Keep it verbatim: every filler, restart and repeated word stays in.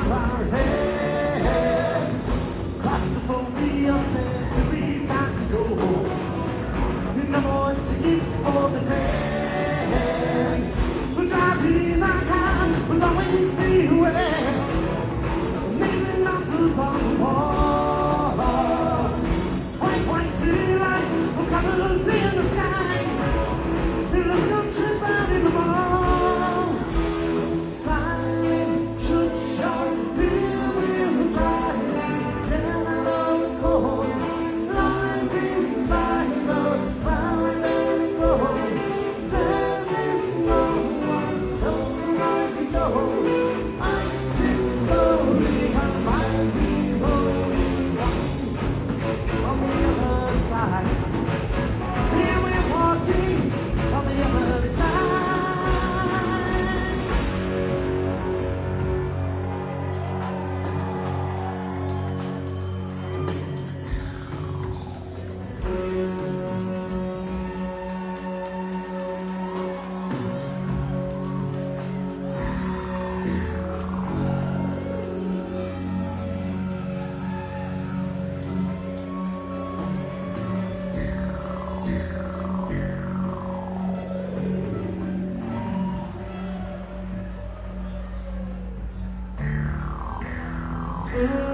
above our heads. Claustrophobia said to be got to go home. No more tickets for the day. We're driving in our car, we'll always be away. Naming numbers on the wall. White, white city lights for colors in the sky. Let's go trip out in the mall. Silent churchyard, live with the dry, down out of the cold. Lying inside the cloud and the cold. There is no one else alive to go. Ice is slowly, our mighty rolling on the other side. Here we're walking on the other side. Mm-hmm.